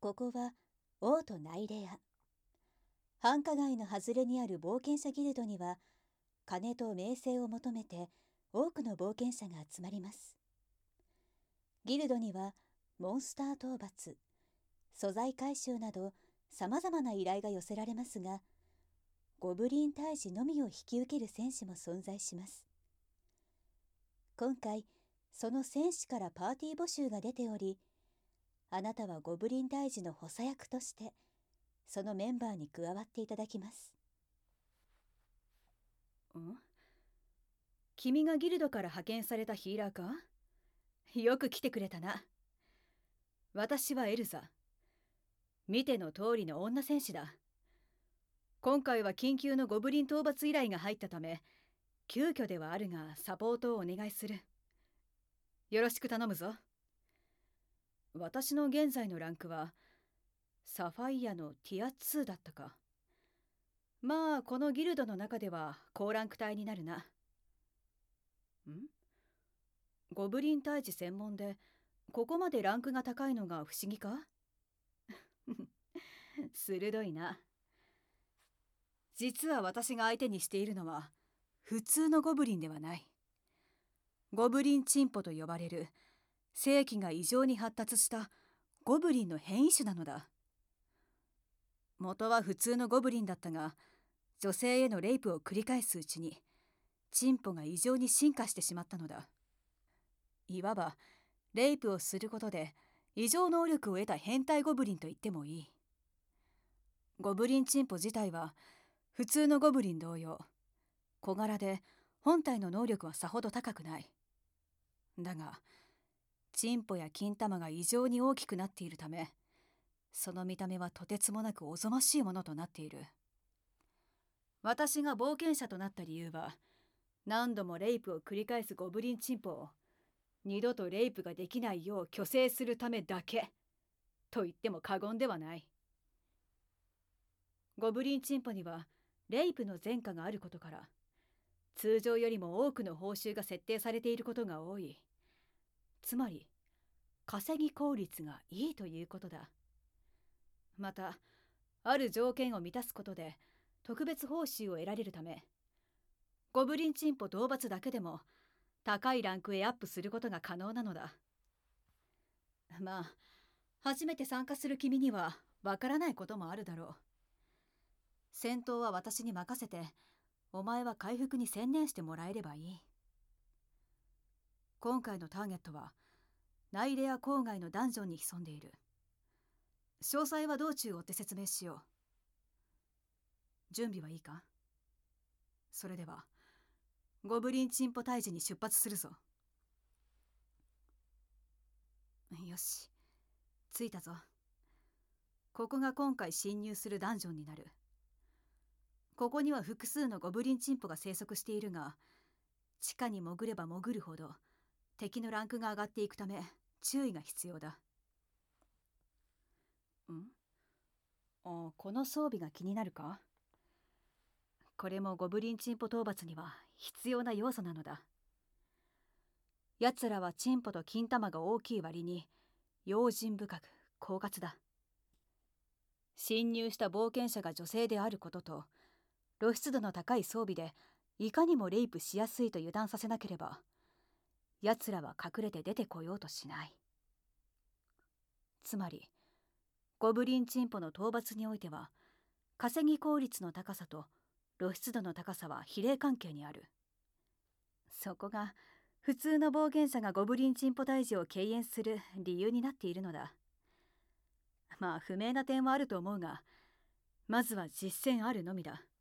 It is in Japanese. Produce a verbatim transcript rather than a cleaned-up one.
ここはオートナイレア。繁華街の外れにある冒険者ギルドには、金と名声を求めて多くの冒険者が集まります。ギルドにはモンスター討伐、素材回収などさまざまな依頼が寄せられますが、ゴブリン退治のみを引き受ける戦士も存在します。今回、その戦士からパーティー募集が出ており、あなたはゴブリン退治の補佐役として、そのメンバーに加わっていただきます。 ん？君がギルドから派遣されたヒーラーか？よく来てくれたな。私はエルザ。見ての通りの女戦士だ。今回は緊急のゴブリン討伐依頼が入ったため、急遽ではあるがサポートをお願いする。よろしく頼むぞ。私の現在のランクはサファイアのティアツーだったか。まあこのギルドの中では高ランク帯になるな。ん？ゴブリン退治専門でここまでランクが高いのが不思議か？鋭いな。実は私が相手にしているのは普通のゴブリンではない。ゴブリンチンポと呼ばれる性器が異常に発達したゴブリンの変異種なのだ。元は普通のゴブリンだったが、女性へのレイプを繰り返すうちにチンポが異常に進化してしまったのだ。いわばレイプをすることで異常能力を得た変態ゴブリンと言ってもいい。ゴブリンチンポ自体は普通のゴブリン同様小柄で本体の能力はさほど高くない。だがチンポや金玉が異常に大きくなっているため、その見た目はとてつもなくおぞましいものとなっている。私が冒険者となった理由は、何度もレイプを繰り返すゴブリンチンポを二度とレイプができないよう虚勢するためだけと言っても過言ではない。ゴブリンチンポにはレイプの前科があることから、通常よりも多くの報酬が設定されていることが多い。つまり稼ぎ効率がいいということだ。またある条件を満たすことで特別報酬を得られるため、ゴブリンチンポ討伐だけでも高いランクへアップすることが可能なのだ。まあ初めて参加する君にはわからないこともあるだろう。戦闘は私に任せて、お前は回復に専念してもらえればいい。今回のターゲットはナイレア郊外のダンジョンに潜んでいる。詳細は道中追って説明しよう。準備はいいか？それではゴブリンチンポ退治に出発するぞ。よし、着いたぞ。ここが今回侵入するダンジョンになる。ここには複数のゴブリンチンポが生息しているが、地下に潜れば潜るほど敵のランクが上がっていくため注意が必要だ。ん？あ、この装備が気になるか？これもゴブリンチンポ討伐には必要な要素なのだ。奴らはチンポと金玉が大きい割に用心深く狡猾だ。侵入した冒険者が女性であることと露出度の高い装備でいかにもレイプしやすいと油断させなければ、奴らは隠れて出てこようとしない。つまりゴブリンチンポの討伐においては、稼ぎ効率の高さと露出度の高さは比例関係にある。そこが普通の冒険者がゴブリンチンポ退治を敬遠する理由になっているのだ。まあ不明な点はあると思うが、まずは実践あるのみだ。